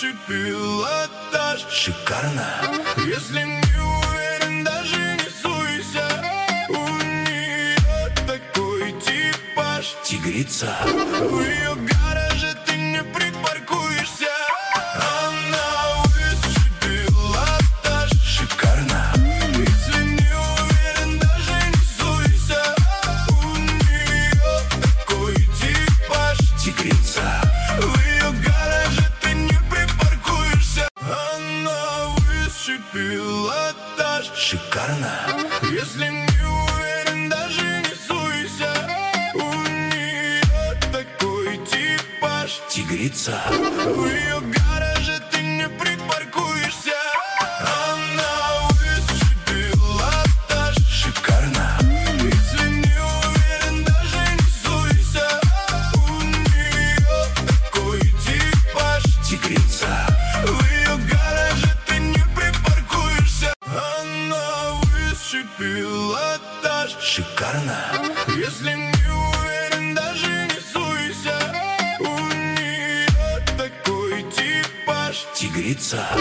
высший пилотаж. Шикарно. Если не уверен, даже не суйся. У нее такой типаж. Тигрица. В ее гараже ты не припаркуешься. Она высший пилотаж. Шикарно. Если не уверен, даже не суйся. У нее такой типаж. Тигрица. В ее гараже ты не припаркуешься. Она высший пилотаж. Шикарно. Если не уверен, даже не суйся. У нее такой типаж. Тигрица. В ее гараже ты не припаркуешься. Она высший пилотаж. Шикарно. Если не уверен, даже не суйся. У нее такой типаж. Тигрица. В ее гараже ты не припаркуешься. Она высший пилотаж. Шикарно. Если не уверен, даже не суйся. У нее такой типаж. Тигрица.